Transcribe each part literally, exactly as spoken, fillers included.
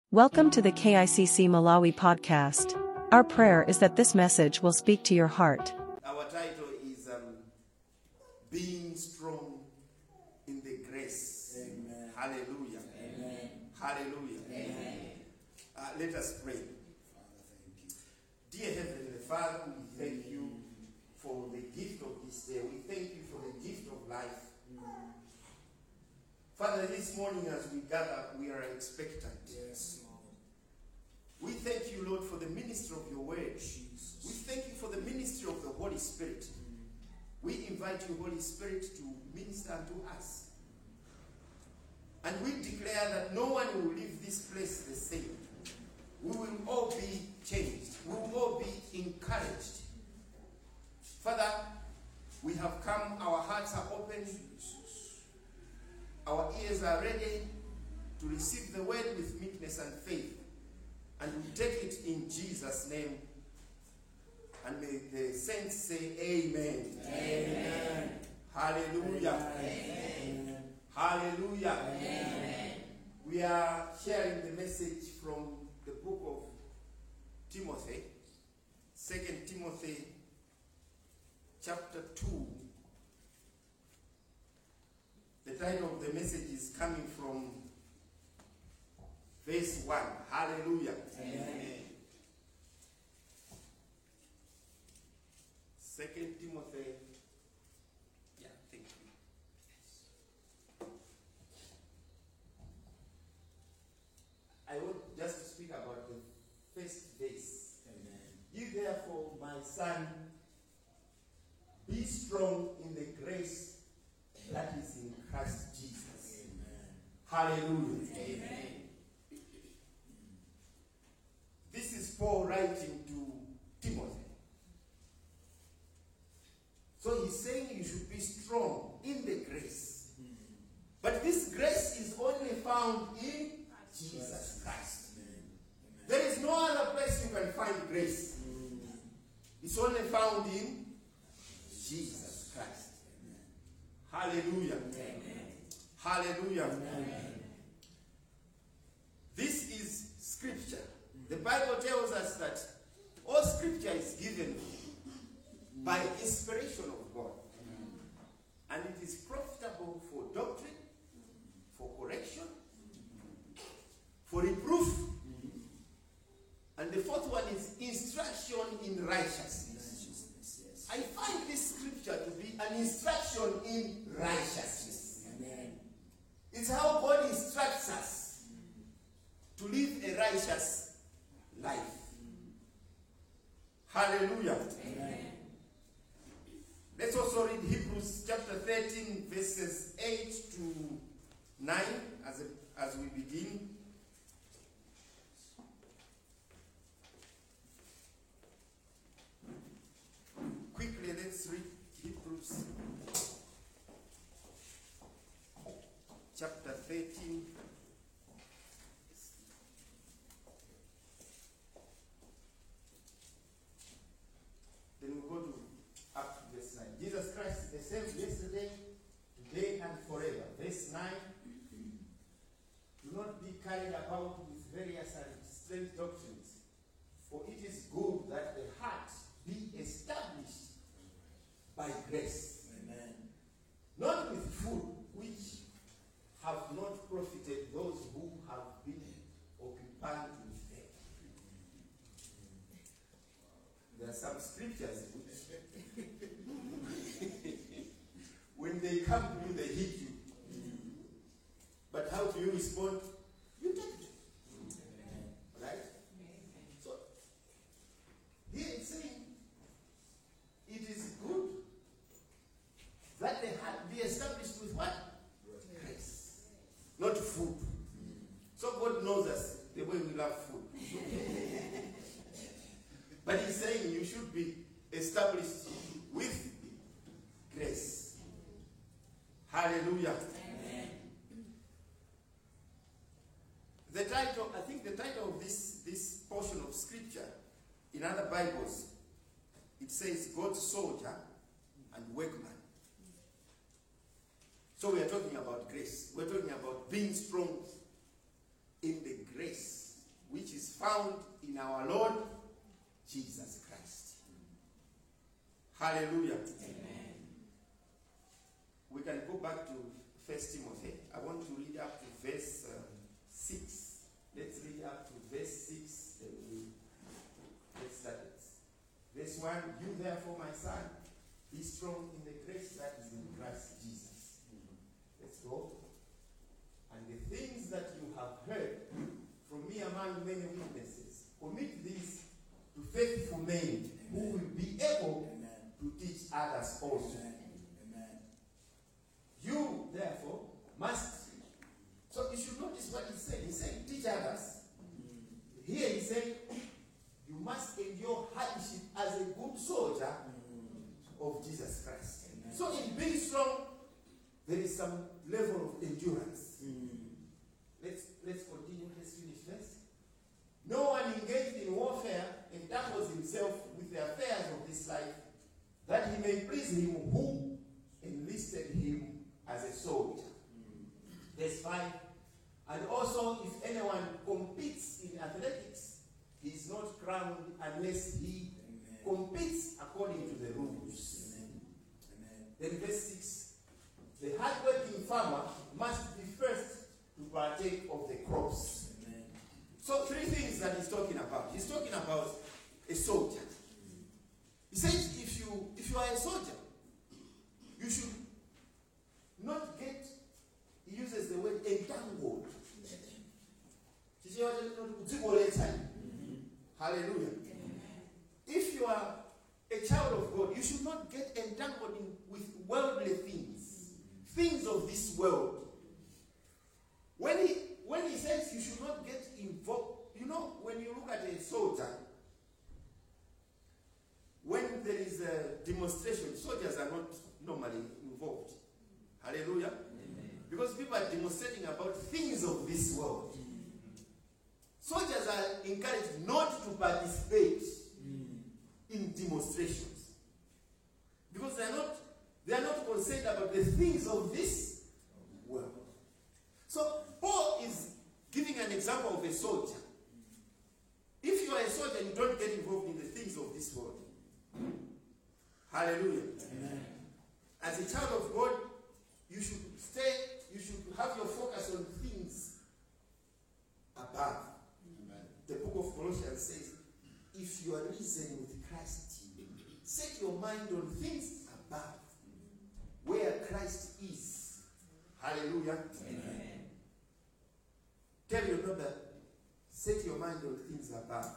Welcome to the K I C C Malawi podcast. Our prayer is that this message will speak to your heart. Our title is um, Being Strong in the Grace. Amen. Hallelujah. Amen. Hallelujah. Amen. Uh, let us pray. Father, thank you. Dear Heavenly Father, we thank you for the gift of this day. We thank you for the gift of life. Father, this morning as we gather, we are expectant. Yes, Lord. We thank you, Lord, for the ministry of your word. Jesus. We thank you for the ministry of the Holy Spirit. We invite you, Holy Spirit, to minister to us. And we declare that no one will leave this place the same. We will all be changed. We will all be encouraged. Father, we have come, our hearts are open. Our ears are ready to receive the word with meekness and faith. And we take it in Jesus' name. And may the saints say amen. Amen. Hallelujah. Amen. Hallelujah. Amen. We are sharing the message from the book of Timothy. Second Timothy chapter two. The title of the message is coming from verse one. Hallelujah. Amen. Second Timothy. Yeah, thank you. I want just to speak about the first verse. Amen. You therefore, my son, be strong in the grace that is in Christ Jesus. Amen. Hallelujah. Amen. This is Paul writing to Timothy. So he's saying you should be strong in the grace. But this grace is only found in Jesus Christ. Amen. There is no other place you can find grace. It's only found in Jesus Christ. Hallelujah. Amen. Hallelujah. Amen. This is scripture. The Bible tells us that all scripture is given by inspiration of God. And it is profitable for doctrine, for correction, for reproof. And the fourth one is instruction in righteousness. Righteousness, yes. I find this scripture to be an instruction in righteousness. Amen. It's how God instructs us to live a righteous life. Hallelujah. Amen. Let's also read Hebrews chapter thirteen, verses eight to nine as, a, as we begin. Quickly, let's read Hebrews chapter thirteen. Then we go to up to verse nine. Jesus Christ is the same yesterday, today, and forever. Verse nine. Do not be carried about with various and strange doctrines, for it is good that the heart be established by grace, Amen. not with food which have not profited those who have been occupied with them. There are some scriptures which when they come to you, they hit you. But how do you respond? You take it. Right? So, here it's saying, it is good that the heart be established with what? Grace. Not food. So God knows us the way we love food. But he's saying you should be established with grace. Hallelujah. Amen. The title, I think the title of this, this portion of scripture in other Bibles, it says God's soldier and workman. So we are talking about grace. We're talking about being strong in the grace found in our Lord Jesus Christ. Hallelujah. Amen. We can go back to First Timothy. I want to read up to verse um, six. Let's read up to verse six. Then we get started. Verse one, you therefore, my son, be strong in the grace that is in Christ Jesus. Let's go. And the things that you have heard from me among many witnesses, commit these to faithful men who will be able Amen. To teach others also. Amen. You, therefore, must. So you should notice what he's saying. He's saying, teach others. Mm-hmm. Here he's saying, you must endure hardship as a good soldier mm-hmm. of Jesus Christ. Amen. So in being strong, there is some level of endurance. Mm-hmm. Let's let's continue. Let's finish first. No one engaged in warfare entangles himself with the affairs of this life, that he may please him who enlisted him as a soldier. Mm. Verse five. And also, if anyone competes in athletics, he is not crowned unless he Amen. Competes according to the rules. Amen. Amen. Then verse six. The hardworking farmer must be first to partake of the crops. Amen. So three things that he's talking about. He's talking about a soldier. He says if you if you are a soldier, you should not get, he uses the word entangled. Mm-hmm. Hallelujah. Amen. If you are a child of God, you should not get entangled in, with worldly things, things of this world. When he when he says you should not get involved, you know, when you look at a soldier, when there is a demonstration, soldiers are not normally involved. Hallelujah. Amen. Because people are demonstrating about things of this world. Mm. Soldiers are encouraged not to participate mm. in demonstrations. Because they are not they are not concerned about the things of this world. So Paul is giving an example of a soldier. If you are a soldier, you don't get involved in the things of this world. Hallelujah. Amen. As a child of God, you should stay, you should have your focus on things above. Amen. The book of Colossians says, if you are risen with Christ, set your mind on things above, where Christ is. Hallelujah. Amen. Tell your brother, set your mind on things above.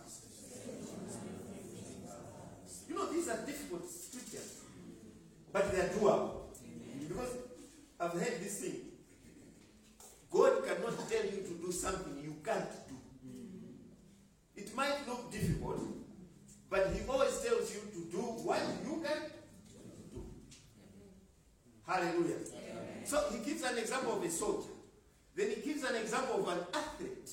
You know, these are difficult scriptures, but they are doable. Because I've heard this thing. God cannot tell you to do something you can't do. It might look difficult, but he always tells you to do what you can do. Hallelujah. Amen. So he gives an example of a soldier. Then he gives an example of an athlete.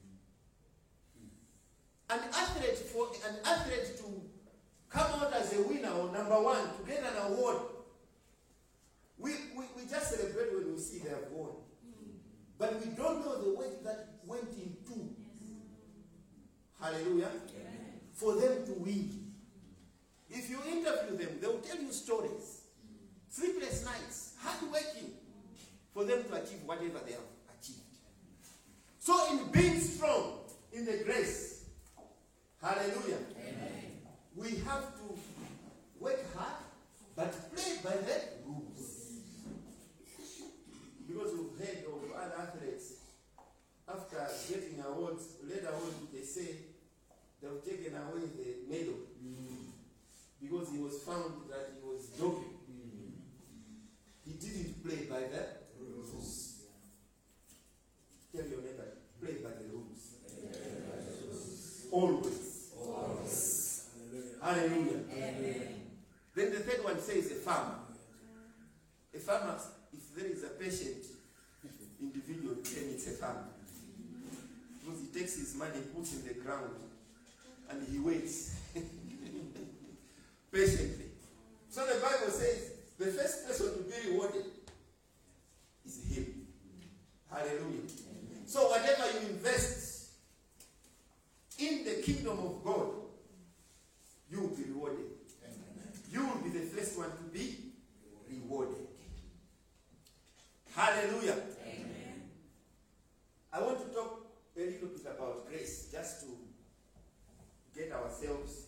An athlete, for an athlete to come out as a winner or number one, to get an award, we, we, we just celebrate when we see they have won. But we don't know the work that went into. Hallelujah. Amen. For them to win. If you interview them, they will tell you stories. Sleepless nights, hard working, for them to achieve whatever they have achieved. So in being strong in the grace, hallelujah, amen, we have to work hard, but play by the rules. Because we've heard of other athletes, after getting awards, later on they say they've taken away the medal. Mm. Because he was found that he was doping. Mm. He didn't play by the rules. Tell your neighbor, play by the rules. Yeah. Always. Always. Hallelujah. Hallelujah. Amen. Then the third one says a farmer. A farmer, if there is a patient individual, then it's a farmer. Because he takes his money, puts in the ground, and he waits patiently. So the Bible says the first person to be rewarded is him. Hallelujah. Amen. So whatever you invest in kingdom of God, you will be rewarded. You will be the first one to be rewarded. Hallelujah. Amen. I want to talk a little bit about grace, just to get ourselves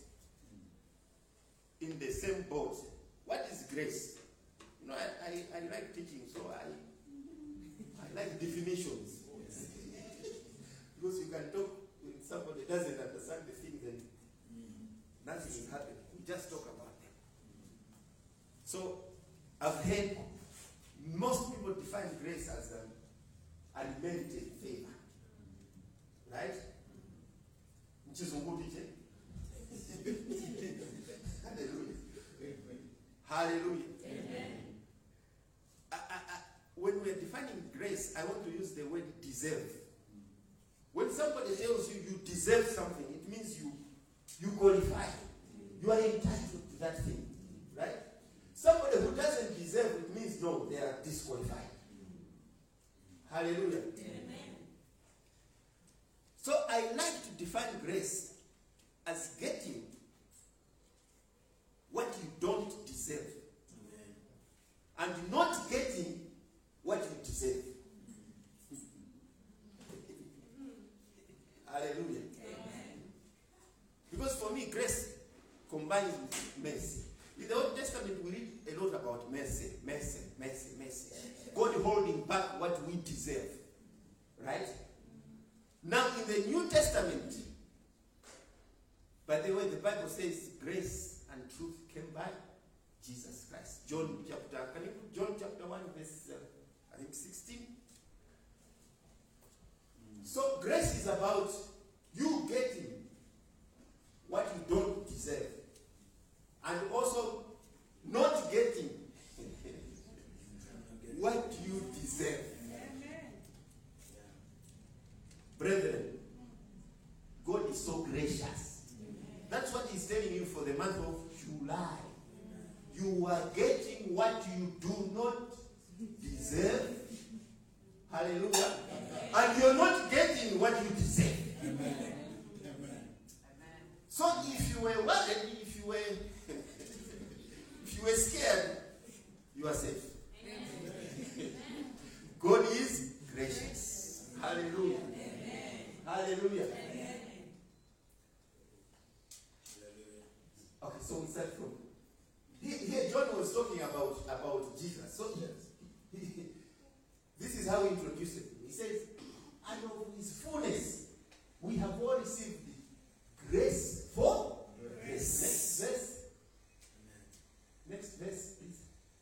in the same boat. What is grace? You know, I, I, I like teaching, so I I like definitions. Because you can talk with somebody who doesn't understand the things and nothing is happening. We just talk about them. So I've heard most people define grace as an unmerited favor. Right? Which is a good teaching. Hallelujah. Hallelujah. Amen. I, I, I, when we're defining grace, I want to use the word deserve. When somebody tells you you deserve something, it means you you qualify. You are entitled to that thing. Right? Somebody who doesn't deserve it means no, they are disqualified. Hallelujah. Amen. So I like to define grace as getting what you don't deserve. And not getting what you deserve. Hallelujah. Amen. Because for me, grace combines with mercy. In the Old Testament, we read a lot about mercy, mercy, mercy, mercy. God holding back what we deserve. Right? Now, in the New Testament, by the way, the Bible says grace and truth came by Jesus Christ. John chapter, can you put John chapter one, verse, uh, I think sixteen? So grace is about you getting what you don't deserve. And also not getting what you deserve. Brethren, God is so gracious. That's what he's telling you for the month of July. You are getting what you do not deserve. Hallelujah. And you're not getting what you deserve. Amen. So if you were worried, if you were if you were scared, you are safe. God is gracious. Hallelujah. Hallelujah. Okay, so we start from here, here John was talking about, about Jesus. So he, this is how he introduced him. He says, and of his fullness we have all received grace for grace. Next verse. Next verse, please.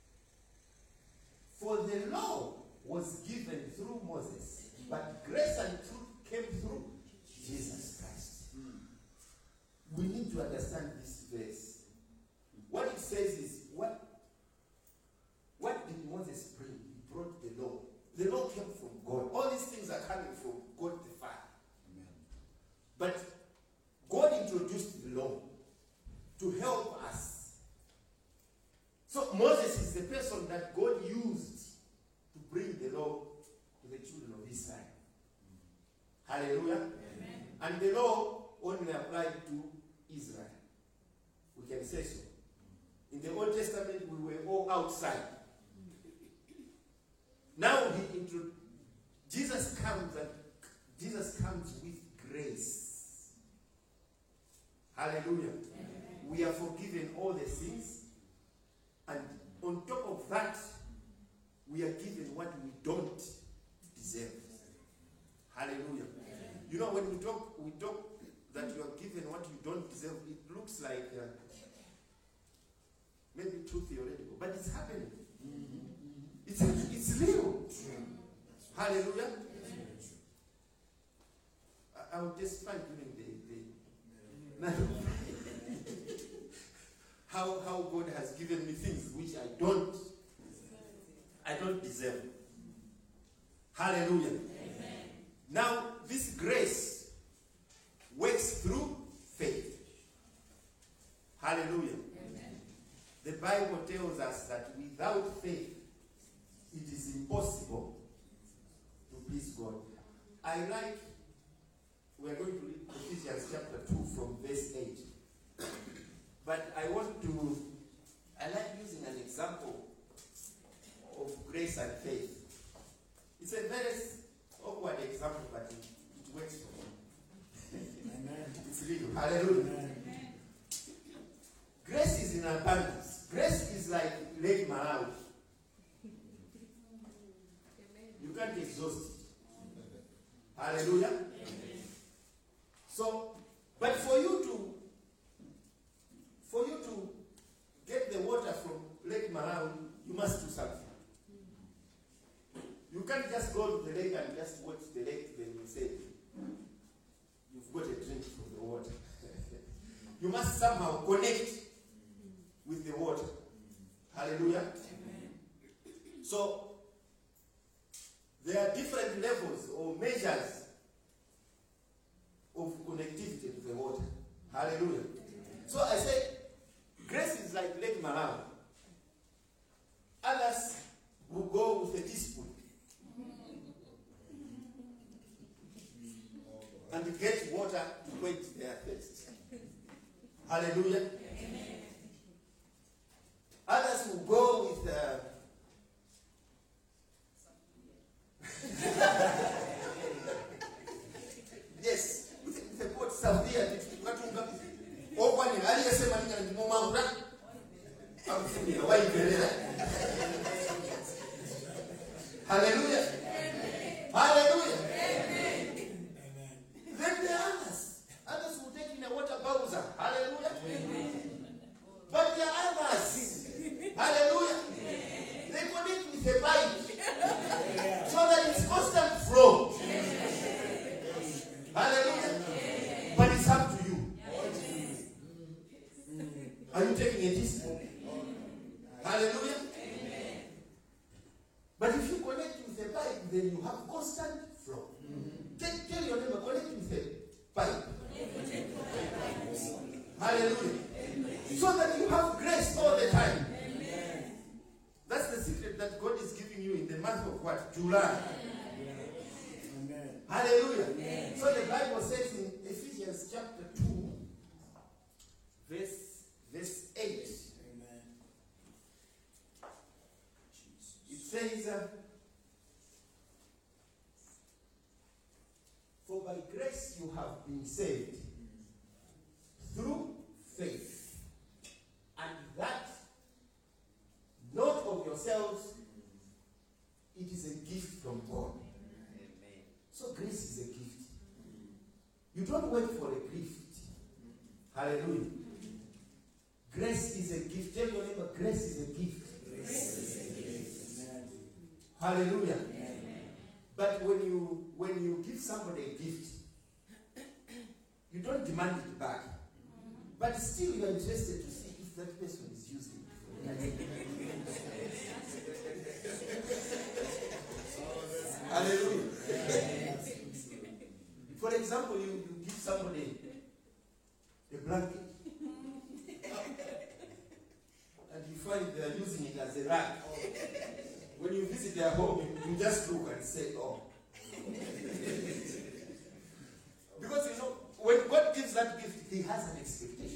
For the law was given through Moses, but grace and truth came through Jesus Christ. We need to understand this verse. What it says is, what, what did Moses bring? He brought the law. The law came from God. All these things are coming from God the Father. Amen. But God introduced the law to help us. So Moses is the person that God used to bring the law to the children of Israel. Hallelujah. Amen. And the law only applied to Israel. We can say so. In the Old Testament, we were all outside. Now he intro- Jesus comes and Jesus comes with grace. Hallelujah. Amen. We are forgiven all the sins, and on top of that, we are given what we don't deserve. Hallelujah. Amen. You know, when we talk, we talk that you are given what you don't deserve. It looks like uh, maybe too theoretical, but it's happening. Mm-hmm. It's it's real. Mm-hmm. Hallelujah. I, I will just find during the the night of how how God has given me things which I don't I don't deserve. Hallelujah. Amen. Now this grace works through faith. Hallelujah. Amen. The Bible tells us that without faith it is impossible to please God. I like, we are going to read Ephesians chapter two It's real. Hallelujah. Grace is in abundance. Grace is like Lake Malawi. You can't exhaust it. Hallelujah. So, but for you to, for you to get the water from Lake Malawi, you must do something. You can't just go to the lake and just watch the lake, then you say, you've got a drink from the water. You must somehow connect with the water. Hallelujah. Amen. So, there are different levels or measures of connectivity to the water. Hallelujah. Amen. So I say, grace is like Lake Malawi. Others will go with a teaspoon and get water to quench their thirst. Hallelujah. Amen. Others will go with uh, yes, with the pot Saudia. Oh, one in Ali Semani and Mumanga. I'm thinking, why hallelujah. Hallelujah. Amen. Then there are others. Others will take in a water bowser. Hallelujah. Amen. But there are others. Hallelujah. They connect with a pipe so that it's constant flow. Hallelujah. But it's up to you. Are you taking a teaspoon? Hallelujah. But if you connect with the pipe, then you have constant flow. Mm-hmm. Tell, tell your neighbor, connect with the pipe. Hallelujah. Amen. So that you have grace all the time. Amen. That's the secret that God is giving you in the month of what? July. Amen. Hallelujah. Amen. So the Bible says in Ephesians chapter two, verse, verse eight. It says, uh, for by grace you have been saved through faith, and that not of yourselves, it is a gift from God. Amen. So grace is a gift. You don't wait for a gift. Hallelujah. Grace is a gift. Tell your neighbor, grace is a gift. Grace is a gift. Hallelujah. Amen. But when you when you give somebody a gift, you don't demand it back. But still you are interested to see if that person is using it. Hallelujah. For example, you, you give somebody a blanket and you find they are using it as a rag. When you visit their home, you, you just look and say, oh. Because you know, when God gives that gift, He has an expectation.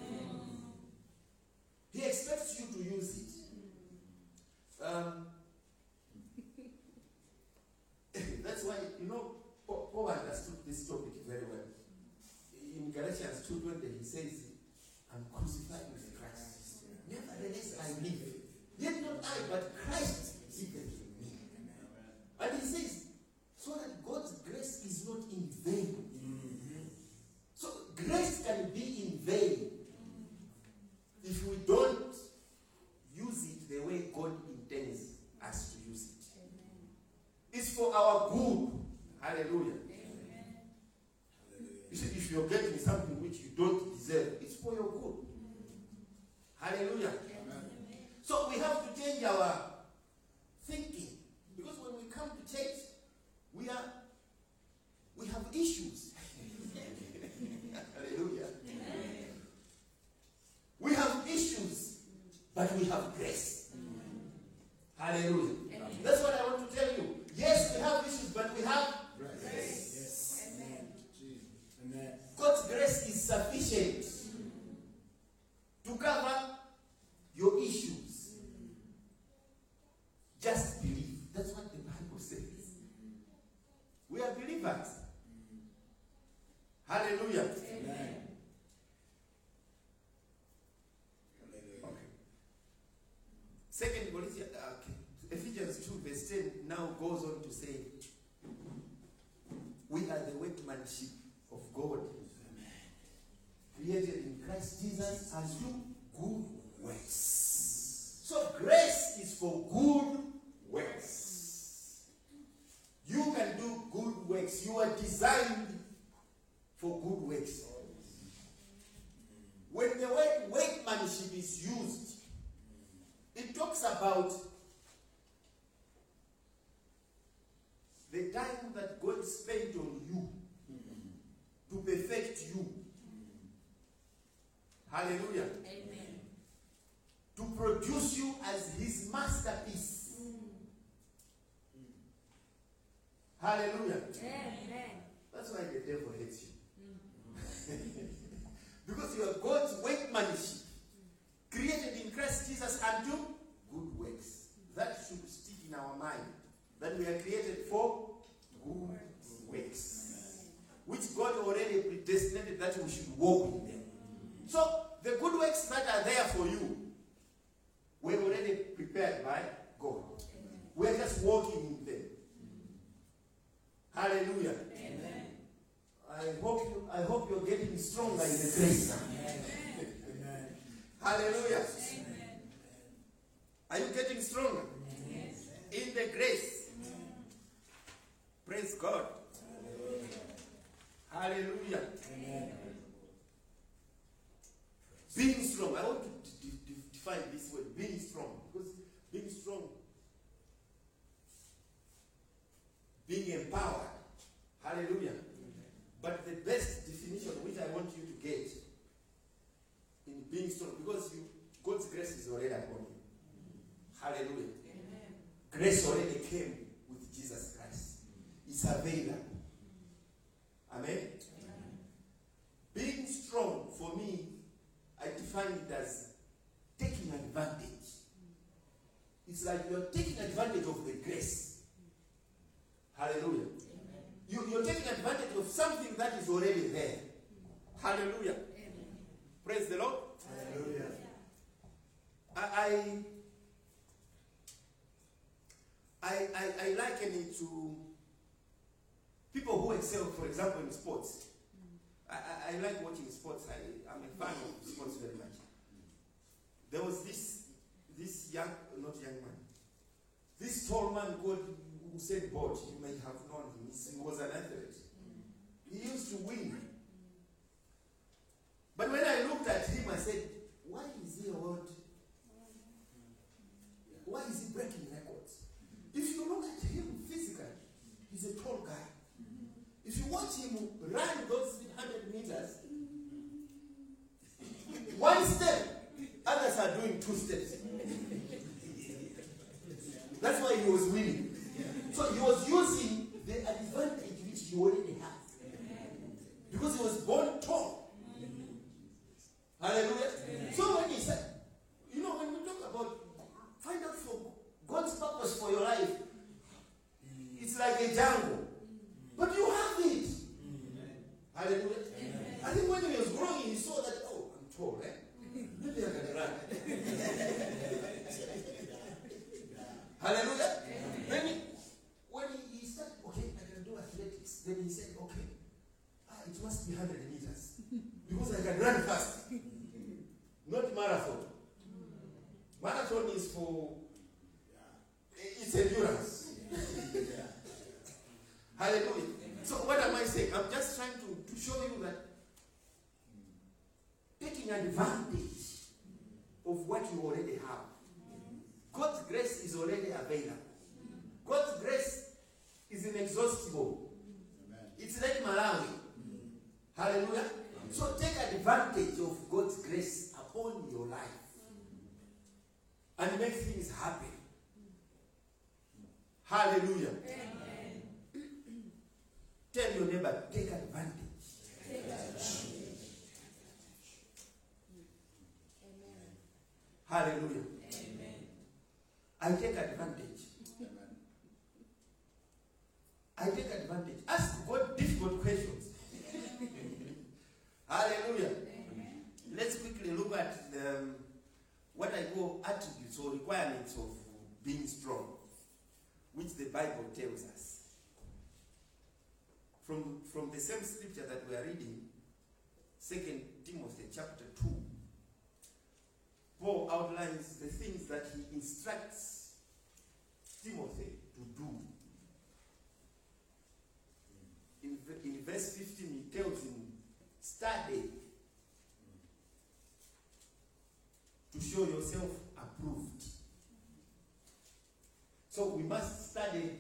He expects you to use it. Um, that's why, you know, Paul understood this topic very well. In Galatians two twenty, he says, I'm crucified with Christ. Nevertheless, I live. Yet not I, but Christ liveth in me. And he says, so that God's grace is not in vain. Mm-hmm. So grace can be in vain if we don't use it the way God intends us to use it. Amen. It's for our good. Hallelujah. Amen. You see, if you're getting something which you don't deserve, it's for your good. Hallelujah. Amen. So we have to change our thinking. Because when we come to church, we are we have issues. Hallelujah. Amen. We have issues, but we have grace. Hallelujah. Amen. That's what I want to tell you. Yes, we have issues, but we have grace. Yes. Amen. Amen. God's grace is sufficient to cover your issues. Just believe. That's what the Bible says. We are believers. Hallelujah. Amen. ten now goes on to say, we are the workmanship of God, created in Christ Jesus as you good works. So grace is for good works. You can do good works. You are designed for good works. When the word workmanship is used, it talks about the time that God spent on you to perfect you. Hallelujah. Amen. To produce you as his masterpiece. Hallelujah. Amen. That's why the devil hates you. Because you are God's workmanship, created in Christ Jesus unto good works. That should stick in our mind. That we are created for good works. Which God already predestinated that we should walk in them. So, the good works that are there for you were already prepared by God. We're just walking in them. Hallelujah. Amen. I hope you I hope you're getting stronger in the grace. Amen. Hallelujah. Amen. Are you getting stronger? Yes. In the grace. Praise God. Hallelujah. Amen. Being strong. I want to d- d- define this word, being strong. Because being strong, being empowered. Hallelujah. But the best definition which I want you to get in being strong, because you, God's grace is already upon you. Hallelujah. Amen. Grace already came with Jesus Christ. It's available. Amen? Amen. Being strong, for me, I define it as taking advantage. It's like you're taking advantage of the grace. Hallelujah. You, you're taking advantage of something that is already there. Hallelujah. Amen. Praise the Lord. Hallelujah. I, I, I, I liken it to people who excel, for example, in sports. I, I, I like watching sports. I, I'm a fan of sports very much. There was this this young, not young man, this tall man called Usain Bolt. You may have known him. He was an athlete. He used to win. But when I looked at him, I said, why is he a world? Why is he breaking records? If you look at him physically, he's a tall guy. If you watch him run those one hundred meters, one step, others are doing two steps. That's why he was winning. So he was using the advantage which he already has. Because he was born tall. Hallelujah. So when he said, you know, when we talk about find out for God's purpose for your life, it's like a jungle. But you have it. Hallelujah. Amen. I think when he was growing, he saw that, oh, I'm tall, eh? Maybe I can run. Hallelujah. Amen. Then he, when he, he started, okay, I can do athletics. Then he said, okay, ah, it must be one hundred meters. Because I can run fast. Not marathon. Marathon is for, it's endurance. Hallelujah. So what am I saying? I'm just trying to, to show you that taking advantage of what you already have. God's grace is already available. God's grace is inexhaustible. It's like Malawi. Hallelujah. So take advantage of God's grace upon your life and make things happen. Hallelujah. Tell your neighbor, take advantage. Take advantage. Amen. Hallelujah. Amen. I take advantage. I take advantage. Ask God difficult questions. Hallelujah. Amen. Let's quickly look at the, what I call attributes or requirements of being strong, which Bible tells us. From, from the same scripture that we are reading, Second Timothy chapter two, Paul outlines the things that he instructs Timothy to do. In, in verse fifteen, he tells him, study to show yourself approved. So we must study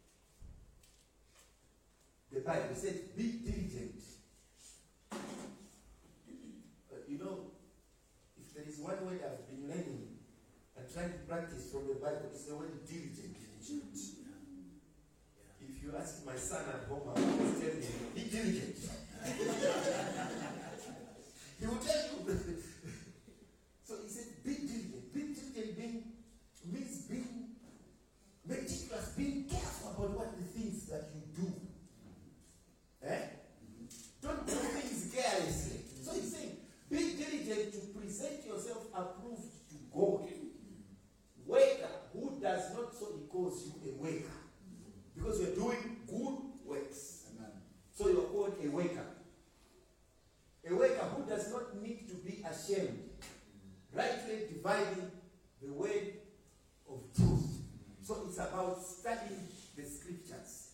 the Bible. It says, be diligent. Uh, you know, if there is one word I've been learning and trying to practice from the Bible, it's the word diligent. If you ask my son at home, I will always tell him, be diligent. He will tell you. So he said, be diligent. Be diligent being, means being meticulous, being careful about what the things that you do. Eh? Don't do things carelessly. So he's saying, be diligent to present yourself approved to God. Waker, who does not, so he calls you a waker. Because you're doing good works. Amen. So you're called a waker. A waker who does not need to be ashamed. Rightly dividing the word of truth. So it's about studying the scriptures.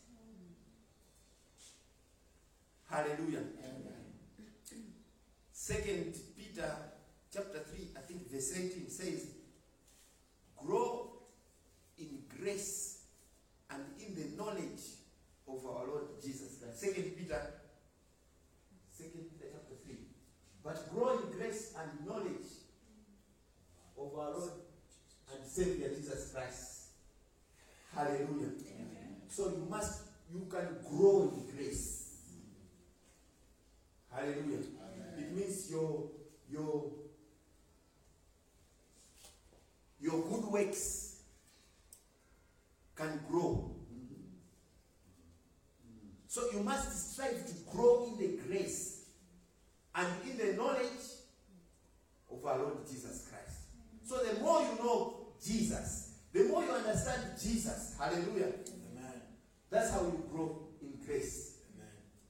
Hallelujah. Amen. Second Peter chapter three, I think verse eighteen says, grow in grace and in the knowledge of our Lord Jesus Christ. Second Peter, Second Peter chapter three. But grow in grace and knowledge of our Lord and Savior Jesus Christ. Hallelujah. Amen. So you must, you can grow in grace. Hallelujah. Amen. It means your your your good works can grow. So you must strive to grow in the grace and in the knowledge of our Lord Jesus Christ. So the more you know Jesus, the more you understand Jesus. Hallelujah. Amen. That's how you grow in grace. Amen.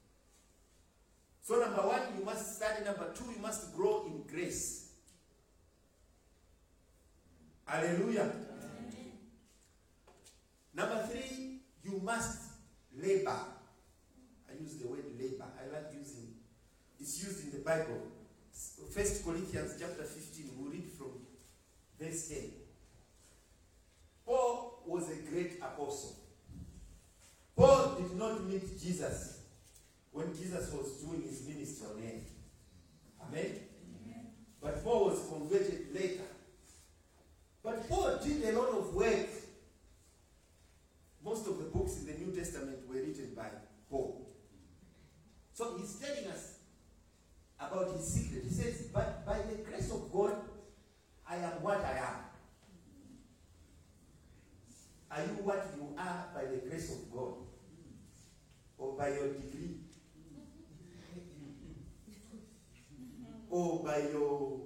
So number one, you must study. Number two, you must grow in grace. Hallelujah. Amen. Number three, you must labor. I use the word labor. I like using, it's used in the Bible. First Corinthians chapter fifteen, we'll read from verse ten. Paul was a great apostle. Paul did not meet Jesus when Jesus was doing his ministry on earth. Amen? Amen. But Paul was converted later. But Paul did a lot of work. Most of the books in the New Testament were written by Paul. So he's telling us about his secret. He says, but by the grace of God, I am what I am. Are you what you are by the grace of God? Or by your degree? Or by your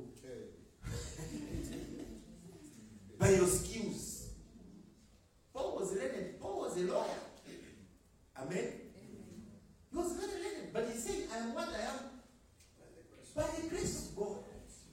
by your skills? Paul was learned. Paul was a lawyer. Amen? He was very learned. But he's saying, I am what I am by the grace of God.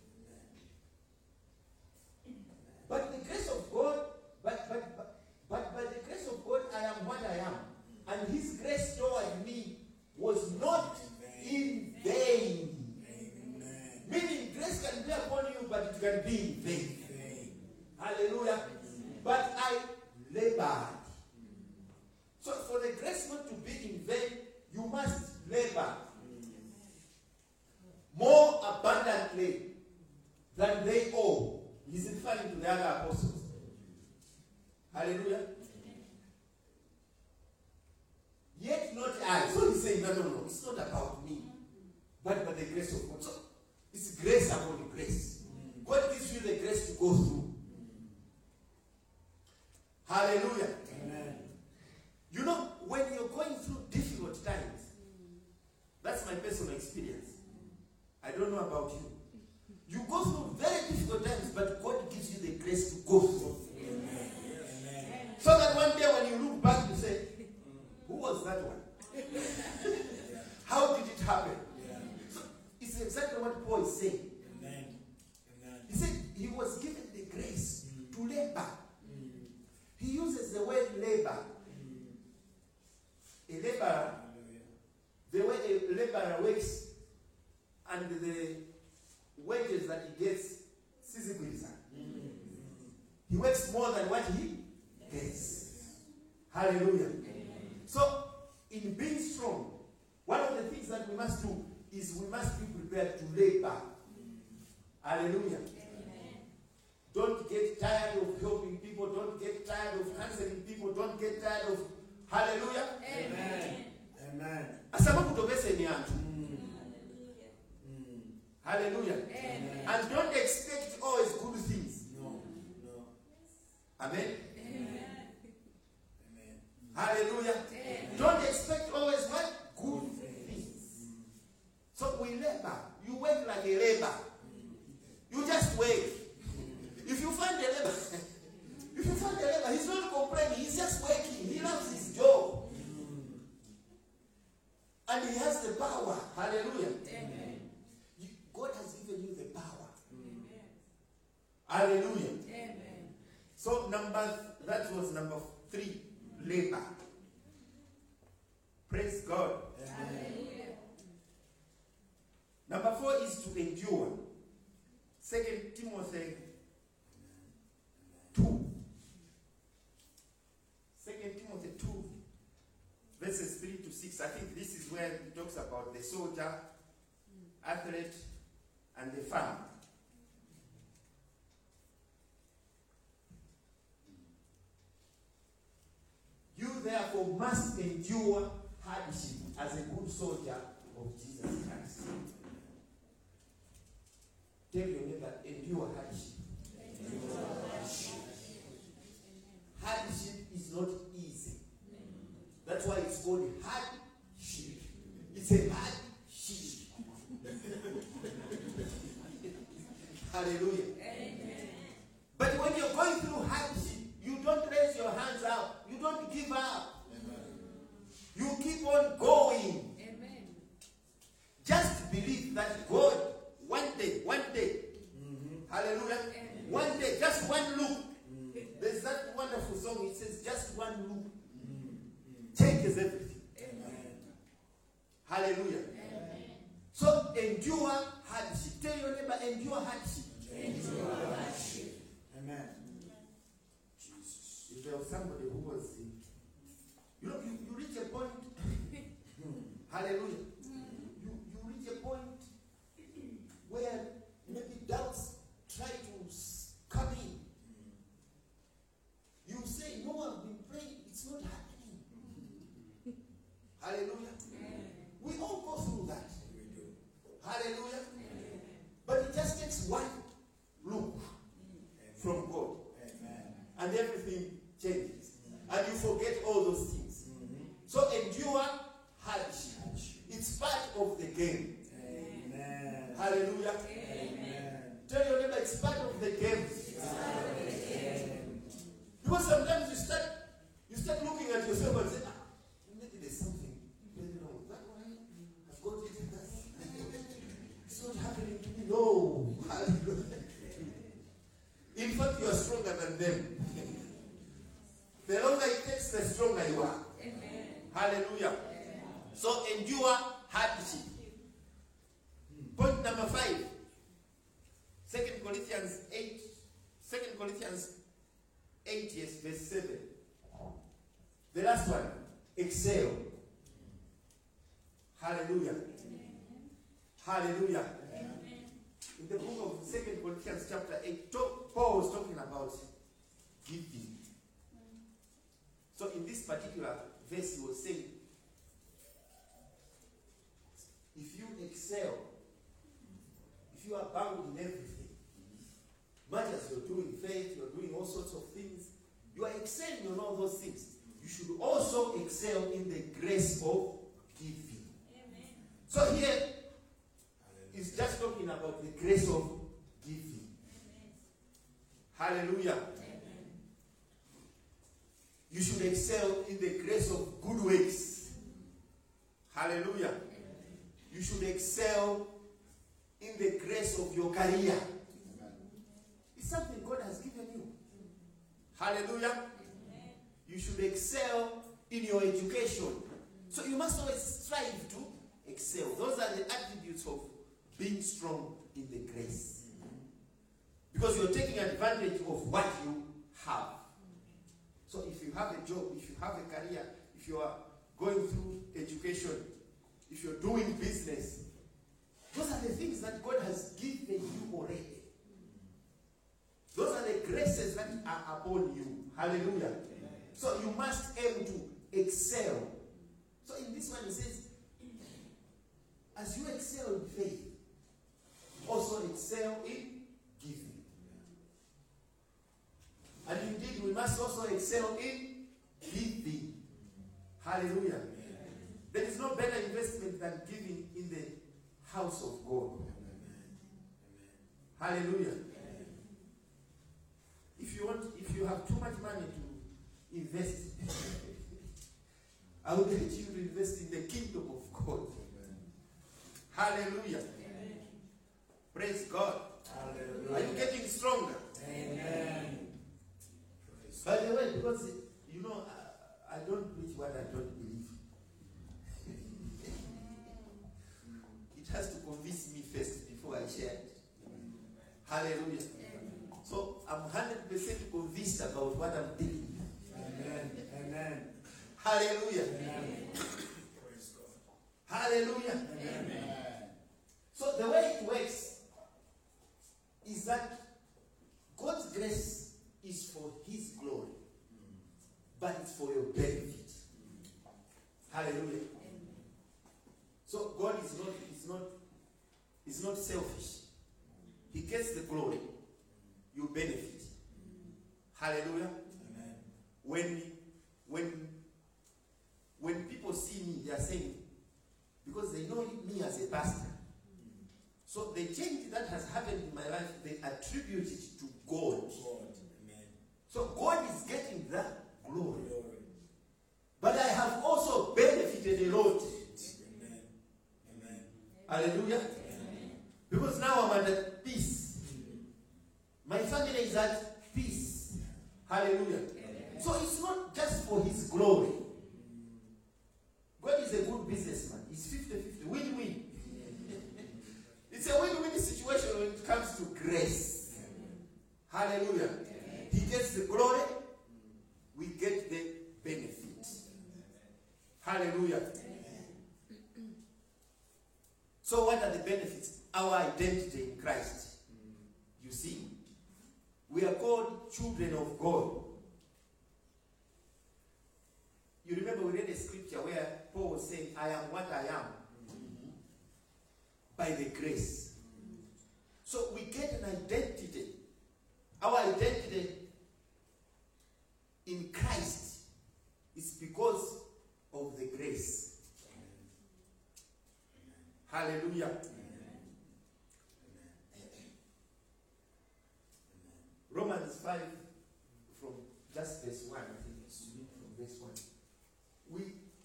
But the grace of God, but but but But by the grace of God, I am what I am. And his grace toward me was not in vain. Amen. Meaning grace can be upon you, but it can be in vain. Amen. Hallelujah. Amen. But I labored. So for the grace not to be in vain, you must labor more abundantly than they owe. He's referring to the other apostles. Hallelujah. Yet not I. So he's saying, no, no, no. It's not about me. But by the grace of God. So it's grace upon grace. God gives you the grace to go through. Hallelujah. Amen. You know, when you're going through difficult times, that's my personal experience. I don't know about you. You go through very difficult times, but God gives you the grace to go through. Amen. So that one day when you look back, you say, who was that one? How did it happen? Yeah. So it's exactly what Paul is saying. Amen. Amen. He said he was given the grace Mm. to labor. Mm. He uses the word labor. Mm. A laborer, Hallelujah. the way a laborer works and the wages that he gets, sizigwiliza. Mm. He works more than what he gets. Hallelujah. So, in being strong, one of the things that we must do is we must be prepared to labor. Hallelujah. Don't get tired of helping people. Don't get tired of answering people. Don't get tired of hallelujah. Amen. Amen. Asaba kutobese ni antu. Mm. Mm. Hallelujah. Amen. And don't expect always good things. No. No. Amen. Amen. Hallelujah. Don't expect always what? Good things. So we labor. You work like a labor. You just wait. If you find a labor, if you find a labor, he's not complaining. He's just working. He loves his job. And he has the power. Hallelujah. Amen. You, God has given you the power. Amen. Hallelujah. Amen. So number, that was number three. Labor. Praise God. Hallelujah. Number four is to endure. Second Timothy two. Second Timothy two, verses three to six. I think this is where he talks about the soldier, athlete, and the farmer. You therefore must endure hardship as a good soldier of Jesus Christ. Tell your neighbor, endure hardship. Hardship is not easy. That's why it's called hardship. It's a hardship. Hallelujah. Amen. But when you're going through hardship, you don't raise your hands up. You don't give up. You keep on going. Amen. Just believe that God, one day, one day, Mm-hmm. hallelujah, Amen. one day, just one look. Mm-hmm. There's that wonderful song, it says, just one look Mm-hmm. changes everything. Amen. Hallelujah. Amen. So endure hardship. Tell your neighbor, endure hardship. Amen. Jesus. If there was somebody who was, uh, you know, you, you reach a point, hallelujah, you, you reach a point where maybe doubts try to s- come in. You say, no, I've been praying, it's not happening. Hallelujah. We all go through that. We do. Hallelujah. But it just takes one look from God Amen. and everything changes. And you forget all those things. Mm-hmm. So endure hardship. It's part of the game. Amen. Hallelujah. Amen. Tell your neighbor it's part of the game. Amen. Because sometimes you start you start looking at yourself and say, ah, maybe there's something very wrong. That one, I've got it. It's not happening to me. No. Hallelujah. In fact, you are stronger than them. The longer it takes, the stronger you are. Amen. Hallelujah. So endure hardship. Point number five. Second Corinthians eight. Second Corinthians eight, yes, verse seven. The last one. Excel. Hallelujah. Hallelujah. In the book of Second Corinthians chapter eight, talk, Paul was talking about giving. So in this particular verse, he was saying, if you excel, if you are bound in everything, much as you're doing faith, you're doing all sorts of things, you are excelling in all those things. You should also excel in the grace of giving. Amen. So here, it's just talking about the grace of giving. Hallelujah. You should excel in the grace of good works. Hallelujah. You should excel in the grace of your career. It's something God has given you. Hallelujah. You should excel in your education. So you must always strive to excel. Those are the attributes of being strong in the grace. Because you're taking advantage of what you have. So if you have a job, if you have a career, if you are going through education, if you're doing business, those are the things that God has given you already. Those are the graces that are upon you. Hallelujah. Amen. So you must aim to excel. So in this one it says, as you excel in faith, also excel in giving. And indeed we must also excel in giving. Hallelujah. Amen. There is no better investment than giving in the house of God. Amen. Hallelujah. Amen. If you want, if you have too much money to invest, I would urge you to invest in the kingdom of God. Amen. Hallelujah. Amen. Praise God. Hallelujah. Are you getting stronger? Amen. By the way, because you know, I, I don't preach what I don't believe. It has to convince me first before I share it. Hallelujah. So I'm one hundred percent convinced about what I'm telling you. Amen. Amen. Hallelujah. Amen. Praise God. Hallelujah. Amen. So the way it works is that God's grace is for His glory, but it's for your benefit. Hallelujah. So God is not is not is not selfish. He gets the glory. You benefit. Hallelujah. Amen. When when when people see me, they are saying, because they know me as a pastor. So the change that has happened in my life, they attribute it to God. God. Amen. So God is getting that glory. glory. But I have also benefited a lot. Amen. Amen. Hallelujah. Amen. Because now I'm at peace. My family is at peace. Hallelujah. Amen. So it's not just for His glory. God is a good businessman. It's fifty-fifty. Win-win. It's a win-win situation when it comes to grace. Hallelujah. Amen. He gets the glory. We get the benefit. Hallelujah. Amen. So what are the benefits? Our identity in Christ. You see, we are called children of God. You remember we read a scripture where Paul was saying, I am what I am mm-hmm. by the grace. Mm-hmm. So we get an identity. Our identity in Christ is because of the grace. Amen. Hallelujah. Amen. Romans five, from just verse one, I think it's from verse one. We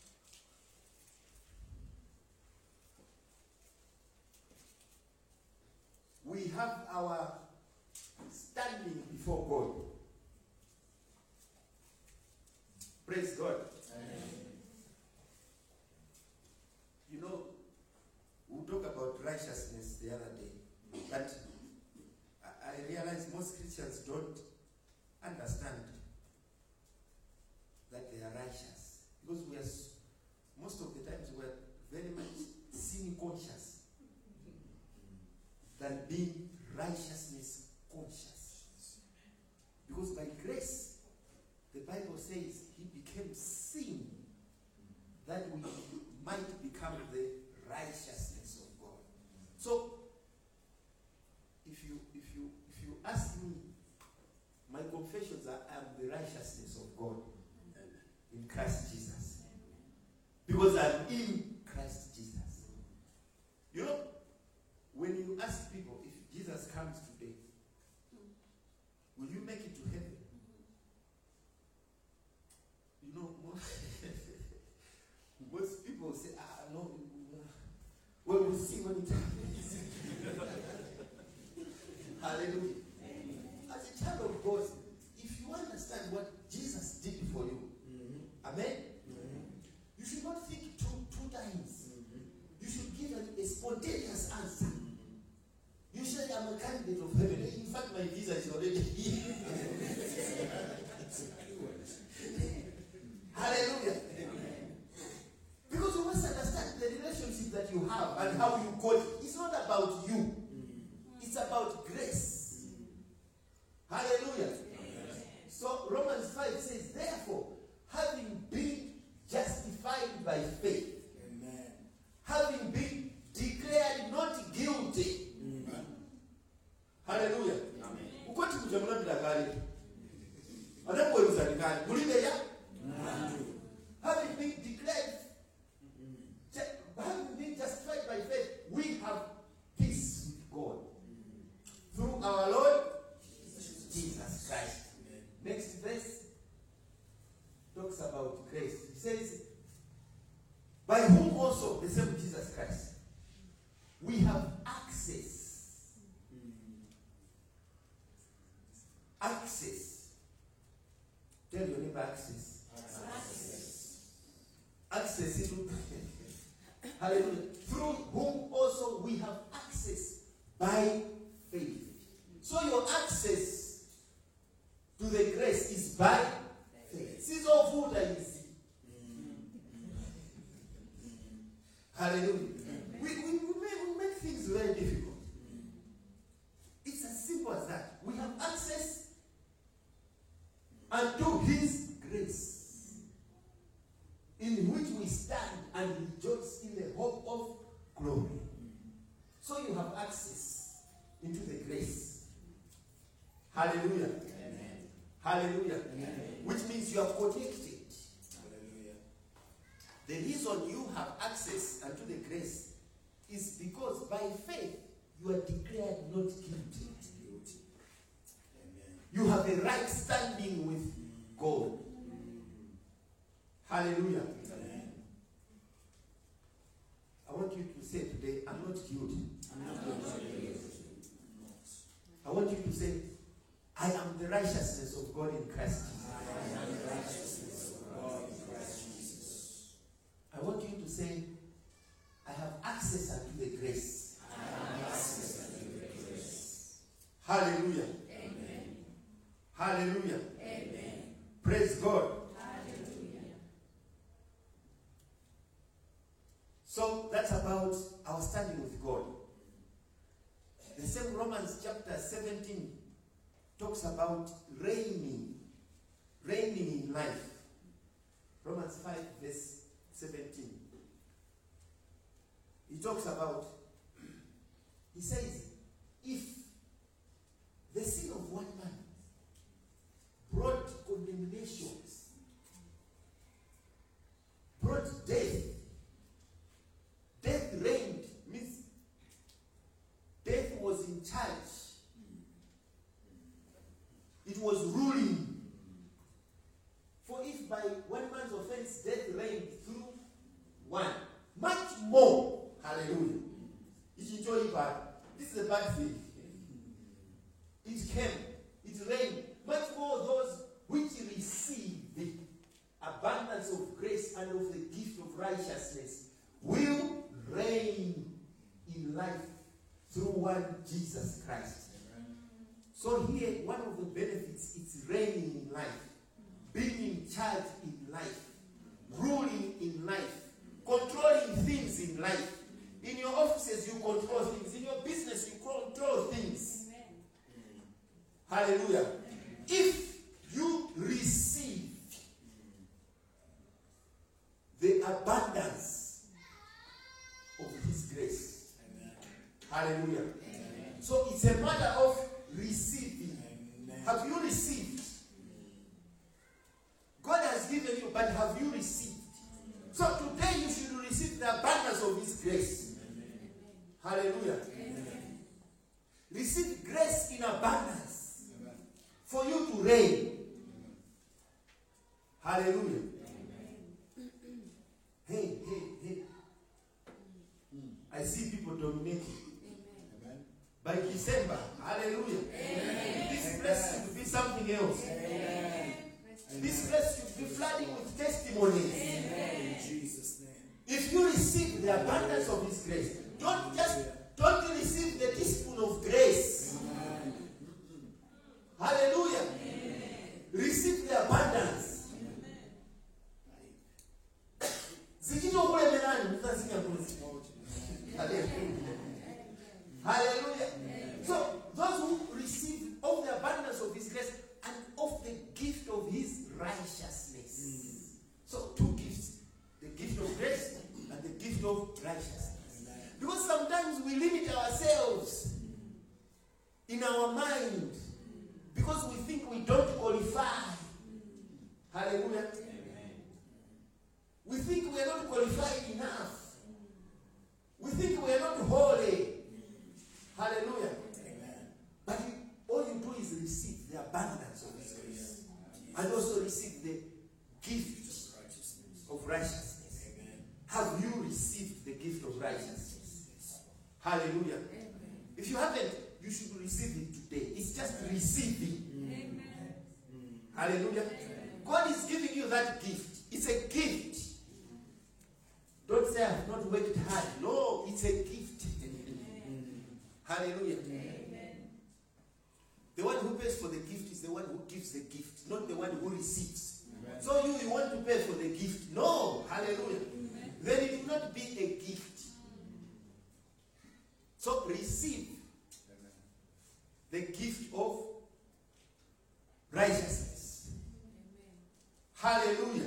we have our standing before God. Praise God. Amen. You know, we talked about righteousness the other day, but I realize most Christians don't understand that they are righteous. Because we are, most of the times we are very much sin conscious than being righteousness conscious. Because by grace, the Bible says He became sin that we might become the righteousness of God. So, if you if you if you ask me, my confessions are I am the righteousness of God in Christ Jesus. Because I'm in Christ Jesus. You know, when you ask people if Jesus comes today, will you make it to heaven? Hallelujah. As a child of God, if you understand what Jesus did for you, Mm-hmm. amen, Mm-hmm. you should not think two, two times. Mm-hmm. You should give a, a spontaneous answer. You say, I'm a candidate of heaven. In fact, my visa is already here. Hallelujah. Because you must understand the relationship that you have and how you call it. It's not about you. It's about grace. Hallelujah. So Romans five says, therefore, having been justified by faith, Amen. having been declared not guilty. Mm-hmm. Hallelujah. Ukoti kuzamulabira kale. Anakuweruza nikali. Mulibeya? Having been declared, having been justified by faith, we have peace with God through our Lord Jesus Christ. Next verse talks about grace. It says, by whom also, the same Jesus Christ, we have access. Access. Tell your neighbor access. Access. Access into hallelujah. Through whom also we have access by faith. So your access to the grace is by faith. See so food that you see. Hallelujah. We, we, we, make, we make things very difficult. It's as simple as that. We have access unto His grace, in which we stand and rejoice in the hope of glory. So you have access into the grace. Hallelujah. Amen. Hallelujah. Amen. Which means you are connected. Hallelujah. The reason you have access unto the grace is because by faith you are declared not guilty. Guilty. Amen. You have a right standing with God. Hallelujah. Amen. I want you to say today, I'm not guilty. I'm not guilty. I want you to say, I am the righteousness of God in Christ Jesus. I am the righteousness of God in Christ Jesus. I want you to say, I have access unto the grace. I have access unto the grace. Hallelujah. Amen. Hallelujah. Amen. Praise God. Hallelujah. So that's about our standing with God. The same Romans chapter seventeen talks about reigning, reigning in life. Romans five verse seventeen. He talks about, he says, if the sin of one man brought condemnation, brought death, death reigned, means death was in charge. It was ruling. For if by one man's offense death reigned through one, much more, hallelujah. It enjoy bad. This is a bad thing. It came, it reigned, much more those which receive the abundance of grace and of the gift of righteousness will reign in life through one Jesus Christ. So here, one of the benefits is reigning in life, being in charge in life, ruling in life, controlling things in life. In your offices, you control things. In your business, you control things. Amen. Hallelujah. If you receive the abundance of His grace. Amen. Hallelujah. Amen. So it's a matter of receiving. Amen. Have you received? God has given you, but have you received? So today you should receive the abundance of His grace. Hallelujah. Amen. Receive grace in abundance Amen. for you to reign. Hallelujah. Hey, hey, hey. I see people dominating. Amen. But by December. Hallelujah. Amen. This place should be something else. Amen. This place should be flooding with testimonies. Amen. In Jesus' name. If you receive the abundance of His grace, don't just don't receive the teaspoon of grace. Amen. Hallelujah. Amen. Receive the abundance. Hallelujah. So those who receive of the abundance of His grace and of the gift of His righteousness. So two gifts. The gift of grace and the gift of righteousness. Because sometimes we limit ourselves in our mind because we think we don't qualify. Hallelujah. We think we are not qualified enough. We think we are not holy. Hallelujah. Amen. But you, all you do is receive the abundance of His grace. And also receive the gift of righteousness. Amen. Have you received the gift of righteousness? Hallelujah. Amen. If you haven't, you should receive it today. It's just receiving. Amen. Hallelujah. Amen. God is giving you that gift. It's a gift. Don't say I've not worked hard. No, it's a gift. Amen. Hallelujah. Amen. The one who pays for the gift is the one who gives the gift, not the one who receives. Amen. So you, you want to pay for the gift. No. Hallelujah. Amen. Then it will not be a gift. So receive Amen. The gift of righteousness. Amen. Hallelujah.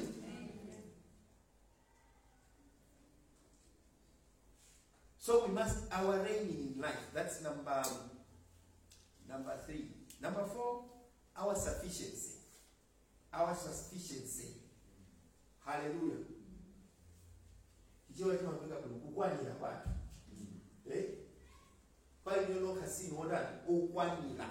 So we must, our reigning in life. That's number, number three. Number four, our sufficiency. Our sufficiency. Hallelujah. Ikiwa watu wanapenda kukwanira watu. Eh? Kwa hiyo no kasino ndani ukwanira.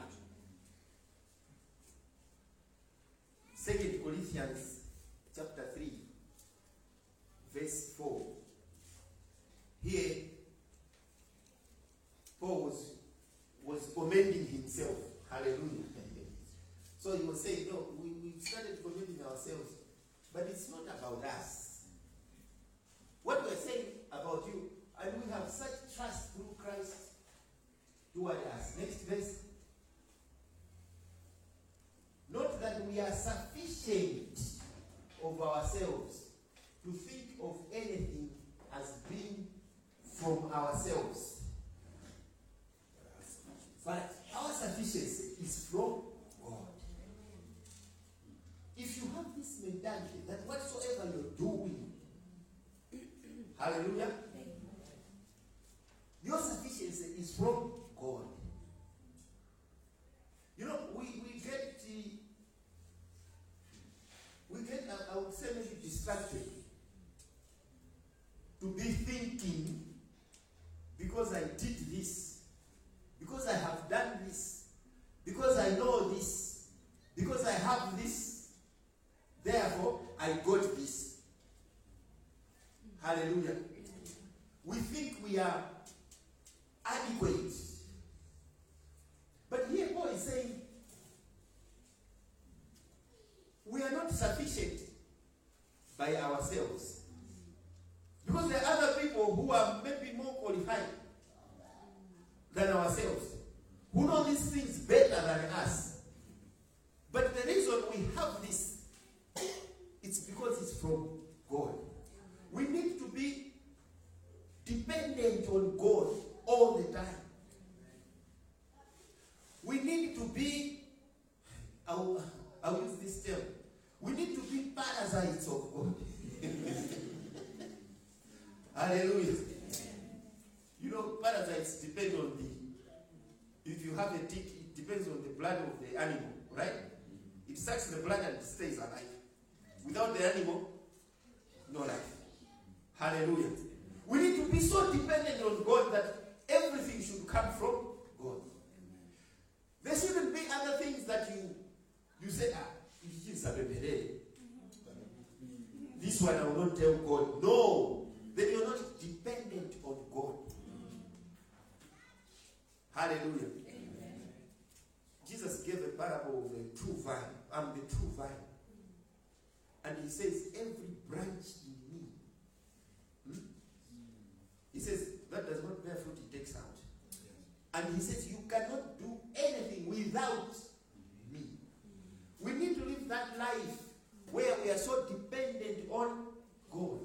Second Corinthians chapter three verse four. Here Paul was, was commending himself. Hallelujah. So he was saying, no, we, we started commending ourselves, but it's not about us. What we're saying about you, and we have such trust through Christ toward us. Next verse. Note that we are sufficient of ourselves to think of anything as being from ourselves. But our sufficiency is from God. If you have this mentality that whatsoever you're doing, hallelujah, your sufficiency is from God. You know, we, we get, uh, we get, uh, I would say maybe distracted to be thinking because I did this. Because I have done this, because I know this, because I have this, therefore I got this. Hallelujah. We think we are adequate. But here Paul is saying, we are not sufficient by ourselves. Because there are other people who are maybe more qualified than ourselves, who know these things better than us. But the reason we have this, it's because it's from God. We need to be dependent on God all the time. We need to be, I'll, I'll use this term, we need to be parasites of God. Hallelujah. You know, parasites depend on the, if you have a tick, it depends on the blood of the animal, right? It sucks the blood and it stays alive. Without the animal, no life. Hallelujah. We need to be so dependent on God that everything should come from God. There shouldn't be other things that you, you say, ah, this one I will not tell God. No. Then you're not dependent on God. Hallelujah. Jesus gave a parable of a true vine. I'm the true vine. And he says, every branch in me. Hmm? He says, that does not bear fruit, he takes out. And he says, you cannot do anything without me. We need to live that life where we are so dependent on God.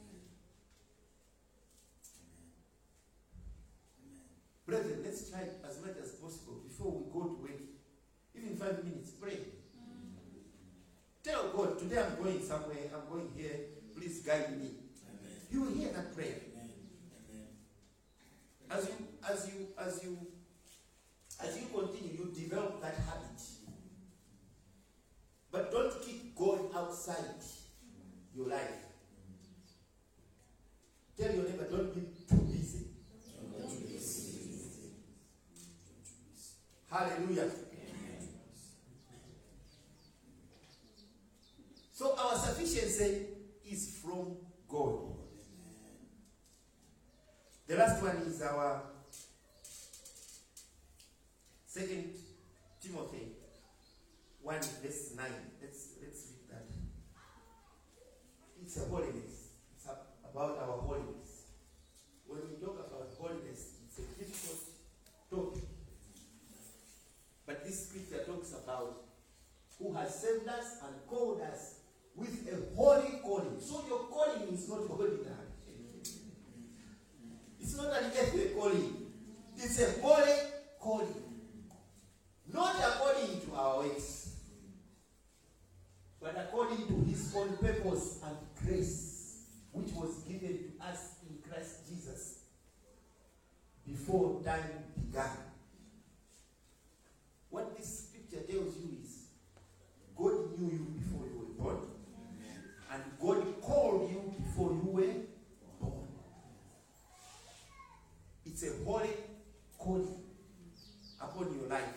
Brethren, let's try as much as possible before we go to work. Even five minutes, pray. Mm. Tell God, today I'm going somewhere, I'm going here, please guide me. Amen. You will hear that prayer. Amen. As you, as you, as you, as you continue, you develop that habit. But don't keep God outside your life. Tell your neighbor, don't be too busy. Don't be busy. Hallelujah. Amen. So our sufficiency is from God. Amen. The last one is our Second Timothy one verse nine. Let's let's read that. It's a holiness. It's about our holiness. When we talk about holiness, it's a difficult topic. But this scripture talks about who has saved us and called us with a holy calling. So your calling is not ordinary. It's not an earthly calling. It's a holy calling. Not according to our ways, but according to his own purpose and grace, which was given to us in Christ Jesus before time began. What this scripture tells you is, God knew you before you were born, and God called you before you were born. It's a holy calling upon your life.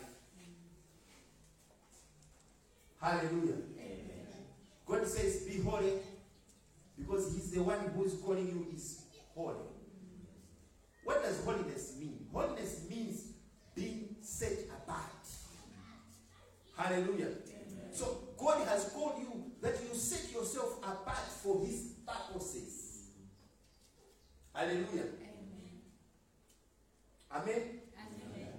Hallelujah. Amen. God says, be holy, because he's the one who is calling you is holy. What does holiness mean? Holiness means being set apart. Hallelujah. Amen. So God has called you that you set yourself apart for his purposes. Hallelujah. Amen. Amen. Amen.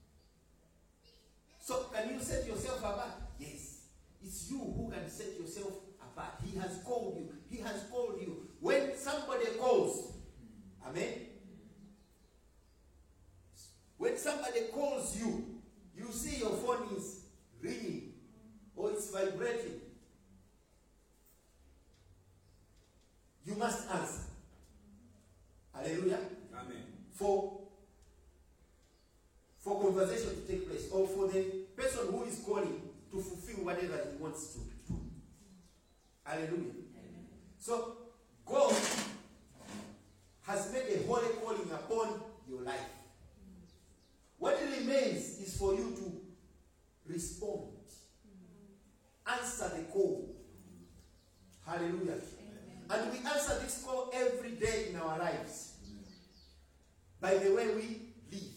So can you set yourself apart? Yes. It's you who can set yourself apart. He has called you. He has called you. When somebody calls, amen. When somebody calls you, you see your phone is ringing or it's vibrating. You must answer. Hallelujah. Amen. For, for conversation to take place, or for the person who is calling to fulfill whatever he wants to do. Hallelujah. Amen. So God has made a holy calling upon your life. What remains is for you to respond. Answer the call. Hallelujah. Amen. And we answer this call every day in our lives. By the way we live.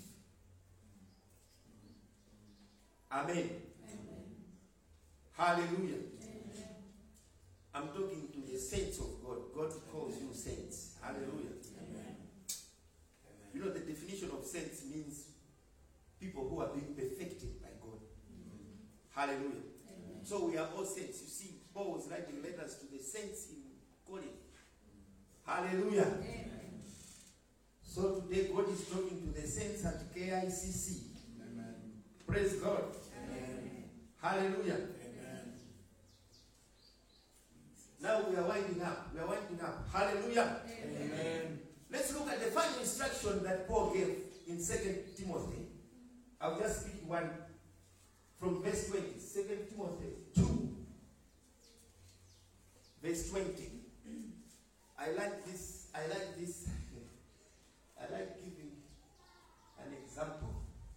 Amen. Amen. Hallelujah. Amen. I'm talking to the saints of God. God calls you saints. Hallelujah. Amen. You know, the definition of saints means people who are being perfected by God. Mm-hmm. Hallelujah. Amen. So we are all saints. You see, Paul was writing letters to the saints in Corinth. Hallelujah. Amen. So today God is talking to the saints at K I C C. Amen. Praise God. Amen. Hallelujah. Amen. Now we are winding up. We are winding up. Hallelujah. Amen. Amen. Let's look at the final instruction that Paul gave in Second Timothy. I'll just speak one from verse twenty. Second Timothy two, verse twenty. I like this. I like this. I like giving an example.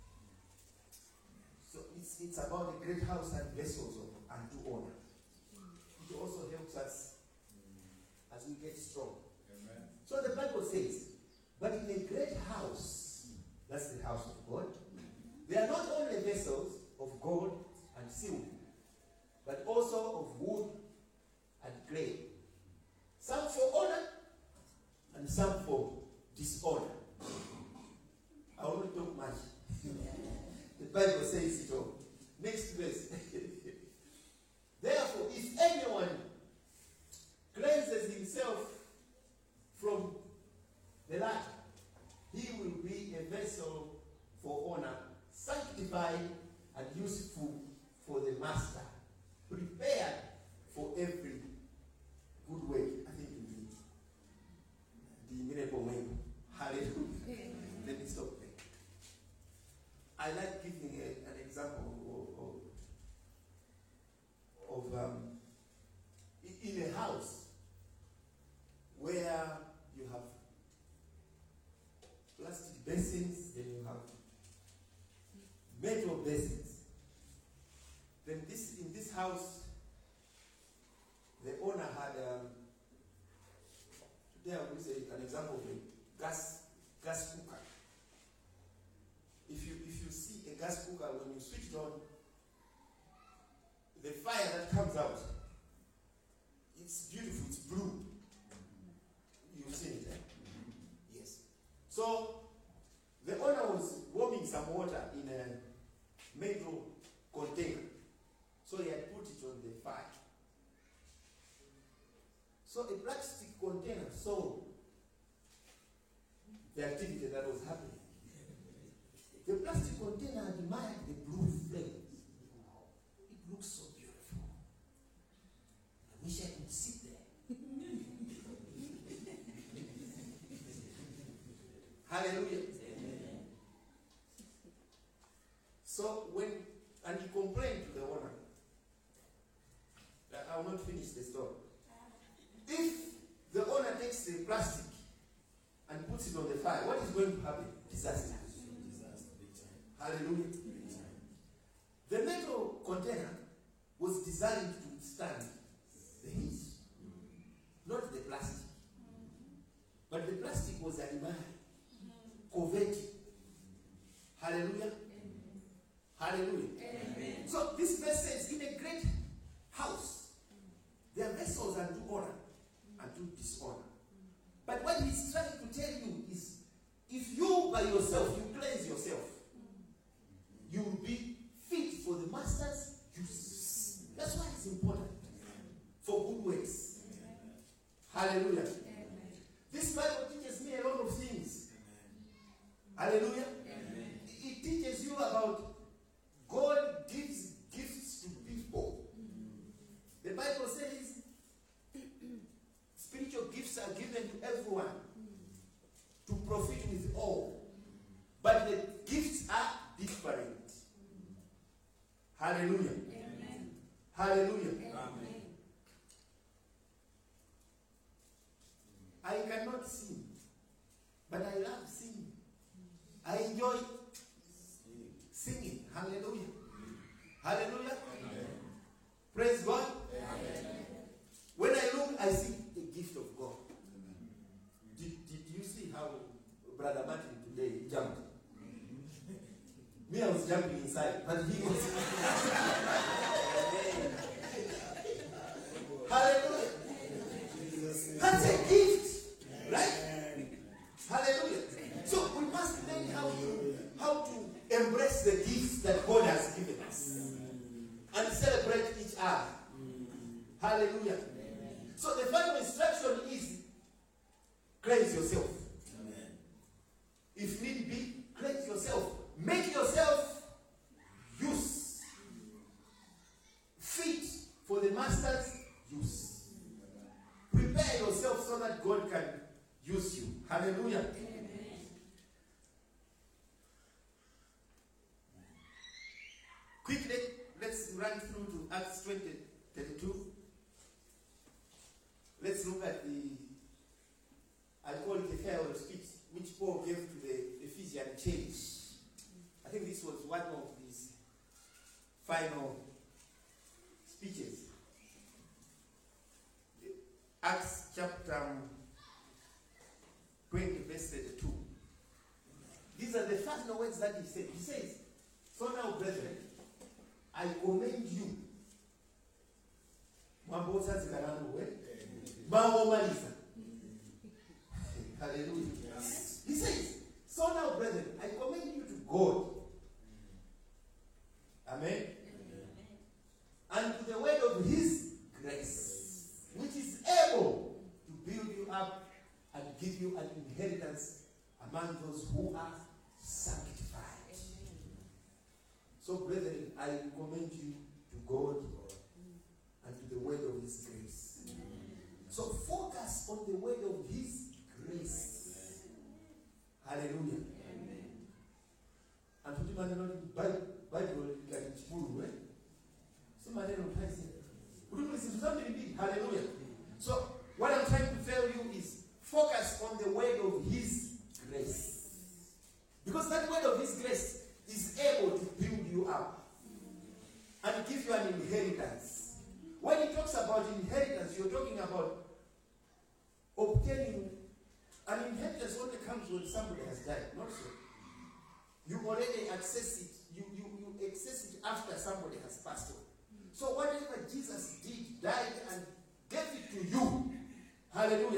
So it's it's about the great house and vessels of unto honor. It also helps us as we get strong. Amen. So the Bible says, but in a great house That's the house of God. They are not only vessels of gold and silver, but also of wood and clay. Some for honor and some for dishonor. I will not talk much. The Bible says it all. Next verse. Therefore, if anyone cleanses himself from the latter, he will be a vessel for honor, sanctified and useful for the master, prepared for every good work. I think the, the miracle way. Hallelujah. Let me stop there. I like giving a, an example of, of, of um, in a house where you have plastic basins, then you have metal basins. Then this in this house, the owner had um, today I will say an example of a gas gas cooker. If you if you see a gas cooker, when you switch it on, the fire that comes out, it's beautiful, it's blue. You've seen it, eh? Yes. So the owner was warming some water in a metal container. So he had put it on the fire. So a plastic container saw the activity that was happening. The plastic container admired the blue flame. It looks so beautiful. I wish I could sit there. Hallelujah. Amen. So when, and he complained to the owner. I will not finish the story. If the owner takes the plastic and puts it on the fire, what is going to happen? Disaster. Disaster, big time. Hallelujah. Big time. The metal container was designed to withstand the heat, not the plastic. But the plastic was admired, coveted. Hallelujah. Hallelujah. Amen. So this verse says, in a great house, there are vessels unto honor and to dishonor. But what he's trying to tell you is, if you by yourself, you cleanse yourself, you will be fit for the master's use. That's why it's important. For good works. Hallelujah. Amen. This Bible teaches me a lot of things. Hallelujah. Amen. It teaches you about God gives gifts to people. The Bible says spiritual gifts are given to everyone to profit with all. But the gifts are different. Hallelujah. Amen. Hallelujah. Amen. I cannot sing, but I love singing. I enjoy singing. Hallelujah. Hallelujah. Amen. Praise God. Amen. When I look, I see the gift of God. Did, did you see how Brother Martin today jumped? Me, I was jumping inside, but he was. Hallelujah. That's a gift, right? Hallelujah. So we must learn how to how to embrace the gifts that God has given us and celebrate each other. Hallelujah. So the final instruction is cleanse yourself. Amen. If need be, cleanse yourself. Make yourself use. Fit for the master's use. Prepare yourself so that God can use you. Hallelujah. Amen. Quickly, let's run through to Acts twenty, thirty-two. Let's look at the, I call it the farewell speech, which Paul gave to the Ephesian church. I think this was one of his final speeches. Acts chapter twenty, verse thirty-two. These These are the final words that he said. He says, so now, brethren, I commend you. Hallelujah. Yes. He says, so now, brethren, I commend you to God. Amen. Amen. And to the word of his grace, which is able to build you up and give you an inheritance among those who are sanctified. So, brethren, I commend you to God and to the word of his grace. So focus on the word of his grace. Hallelujah. And to the man not Bible can prove it. Somebody don't listen to something big. Hallelujah. So what I'm trying to tell you is focus on the word of his grace. Because that word of his grace is able to build you up and give you an inheritance. When he talks about inheritance, you're talking about obtaining an inheritance only comes when somebody has died, not so. You already access it, you, you, you access it after somebody has passed on. So whatever Jesus did, died, and gave it to you, hallelujah,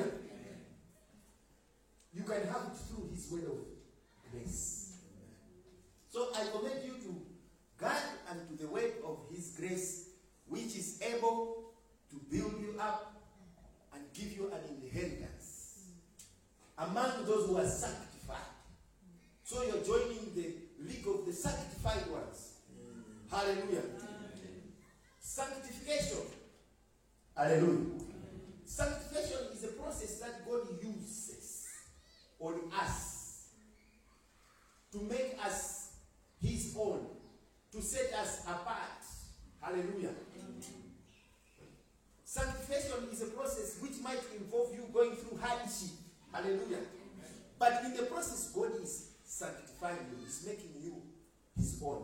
you can have it through his word of grace. So I commend you to God and to the word of his grace, which is able to build you up and give you an inheritance among those who are sanctified. So you're joining the league of the sanctified ones. Mm. Hallelujah. Amen. Sanctification. Hallelujah. Amen. Sanctification is a process that God uses on us to make us his own, to set us apart. Hallelujah. Amen. Sanctification is a process which might involve you going through hardship. Hallelujah. Amen. But in the process, God is sanctifying you. He's making you his own.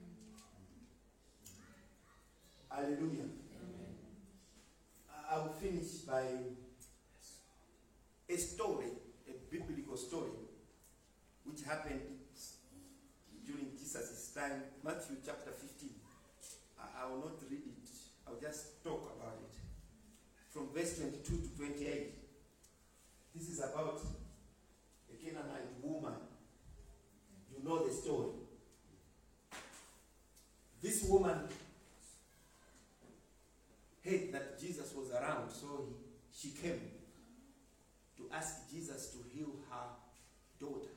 Hallelujah. Amen. I will finish by a story, a biblical story, which happened during Jesus' time, Matthew chapter fifteen. I, I will not read it. I will just talk about it. From verse twenty-two to twenty-eight. This is about a Canaanite woman. You know the story. This woman heard that Jesus was around, so he, she came to ask Jesus to heal her daughter.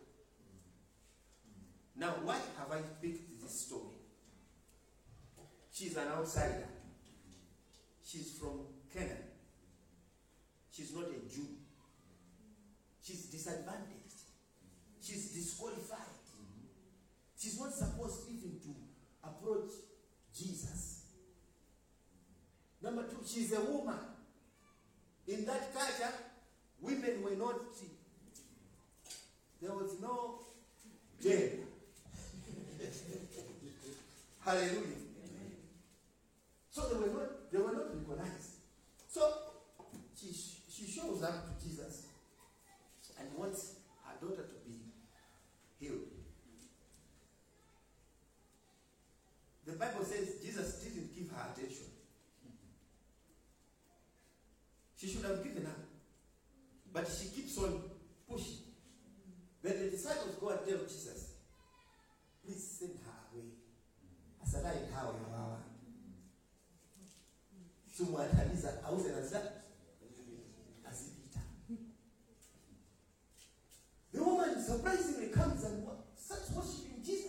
Now, why have I picked this story? She's an outsider. She's from Canaan. She's not a Jew. She's disadvantaged. She's disqualified. She's not supposed even to approach Jesus. Number two, she's a woman. In that culture, women were not, there was no gender. Hallelujah. So they were not, they were not recognized. So she, she shows up to Jesus and wants her daughter to be healed. The Bible says Jesus didn't give her attention. She should have given her. But she keeps on pushing. Then the disciples go and tell Jesus, please send her away. Asalai kawa ya wawa. Sumwataliza auze na zake. Azipita. The woman surprisingly comes and starts worshiping Jesus.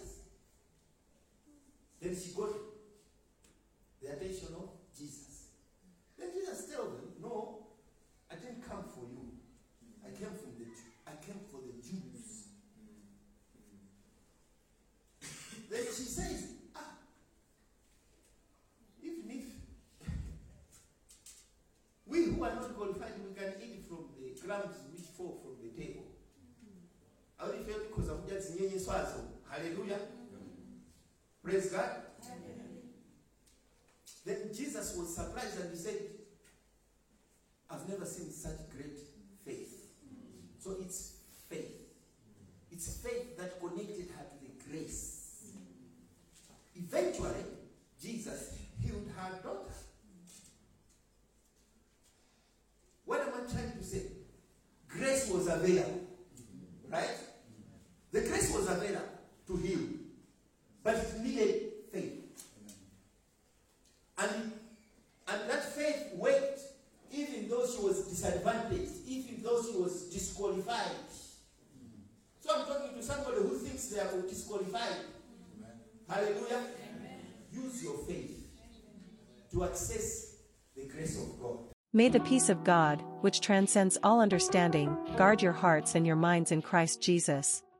Then she got the attention of Jesus. Then Jesus tells them, no, I didn't come for you. I came from the I came for the Jews. Then she says, ah, even if we who are not qualified, we can eat from the crumbs which fall from the table. I only felt because of just nyenye swazo. Hallelujah. Praise God. Amen. Then Jesus was surprised and he said, I've never seen such great faith. So it's faith. It's faith that connected her to the grace. Eventually, Jesus healed her daughter. What am I trying to say? Grace was available. Right? The grace was available to heal. But it needed faith. And, and that faith worked even though she was disadvantaged, even though she was disqualified. So I'm talking to somebody who thinks they are disqualified. Amen. Hallelujah. Amen. Use your faith to access the grace of God. May the peace of God, which transcends all understanding, guard your hearts and your minds in Christ Jesus.